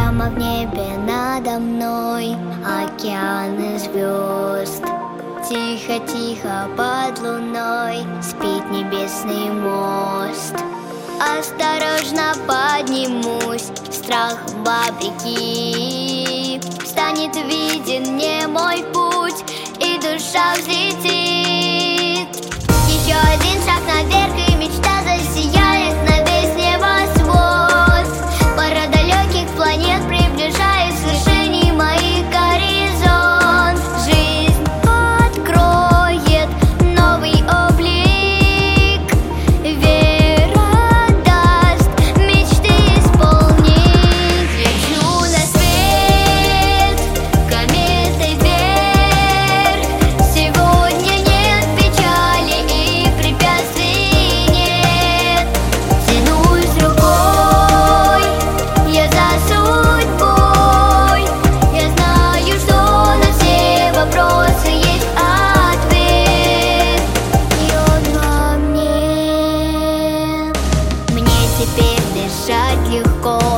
Прямо в небе надо мной океаны звезд. Тихо-тихо под луной спит небесный мост. Осторожно поднимусь, страхом вопреки. Станет виден мне мой путь, и душа взлетит. Еще один шаг наверх, и мечта засияет на весь небосвод. Пара далеких планет приближает с вершине моих горизонт. Жизнь откроет новый облик, вера даст мечты исполнить. Лечу на свет кометой вверх. Сегодня нет печали и препятствий нет. Тянусь рукой я за судьбой. Я знаю, что на все вопросы есть ответ, и он во мне. Мне теперь дышать легко.